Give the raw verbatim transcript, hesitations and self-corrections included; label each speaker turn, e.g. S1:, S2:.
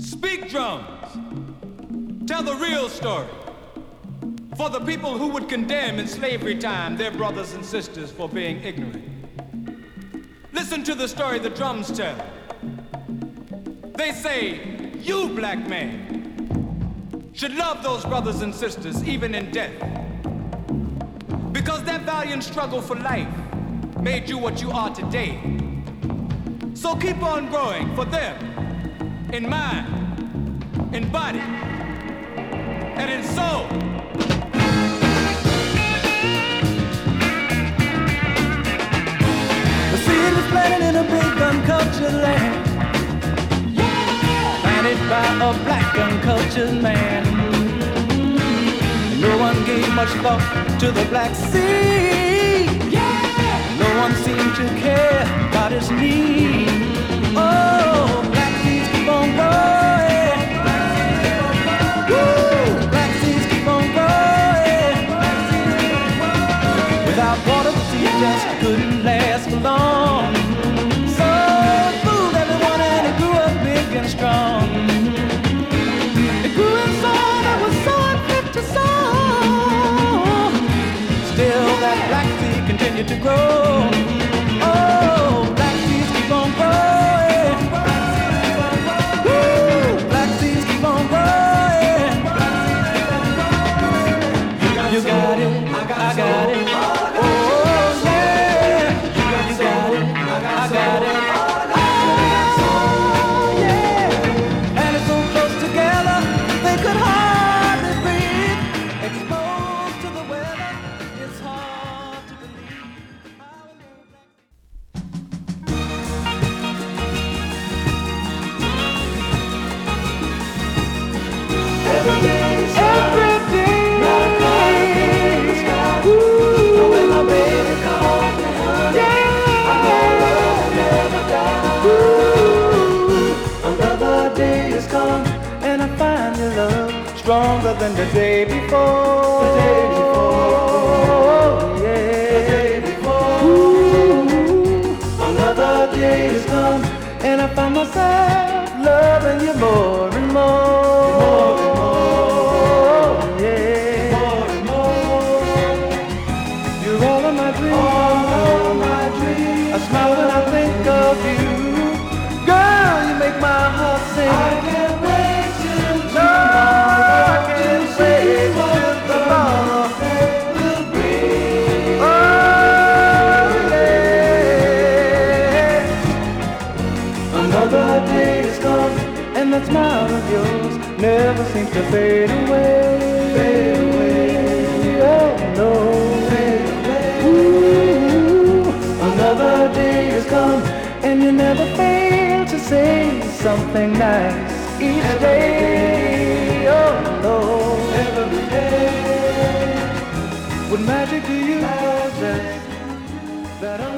S1: Speak, drums. Tell the real story. For the people who would condemn in slavery time their brothers and sisters for being ignorant. Listen to the story the drums tell. They say, you, black man, should love those brothers and sisters even in death. Because their valiant struggle for life made you what you are today. So keep on growing for them, in mind, in body, and in soul.
S2: The seed was planted in a big uncultured land, yeah. Planted by a black uncultured man. No one gave much thought to the black seed, yeah. No one seemed to care about his need. Oh, black seeds keep on growing. Woo! Black seeds keep on growing. Without water, the seed just couldn't last for long. So it fooled everyone and it grew up big and strong. It grew in soil that was so unfit to sow. Still that black seed continued to grow. Oh, black seeds keep on growing. Woo! Black seeds keep on growing. You got it, I got it. Oh yeah, you got it, I got it. Oh yeah, and it's so close together they could hardly breathe. Exposed to the weather, it's hard to believe. Every day, every day. Ooh, when my baby calls me home, yeah. I know love never dies. Ooh, another day has come, and I find your love stronger than the day before. The day before, yeah. The day before. Ooh, another day has come, and I find myself loving you more and more. More and more, yeah. More and more. You're all of my dreams. All of my dreams. I smile when I think of you. Girl, you make my heart sing. I can't wait till tomorrow. I can't wait till tomorrow will bring. Oh, yeah. Another day has come, and that smile of yours never seems to fade away. Fade away. Oh, no. Ooh, another day has come, and you never fail to say something nice each every day. Oh no, every day. What magic do you possess that